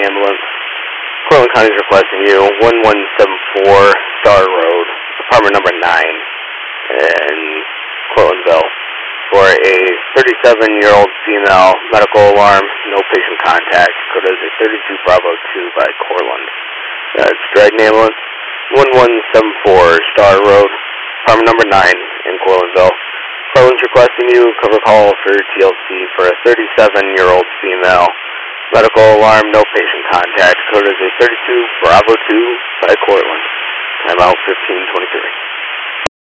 ambulance. Cortland County is requesting you 1174 Star Road, apartment number 9 in Cortlandville, for a 37-year-old female, medical alarm, no patient contact. Code is 32 Bravo 2 by Cortland. It's Dragon Ambulance, 1174 Star Road, apartment number 9 in Cortlandville. Cortland's requesting you cover call for TLC for a 37-year-old female, medical alarm, no patient contact. Code is 32 Bravo 2 by Cortland. Timeout 1523.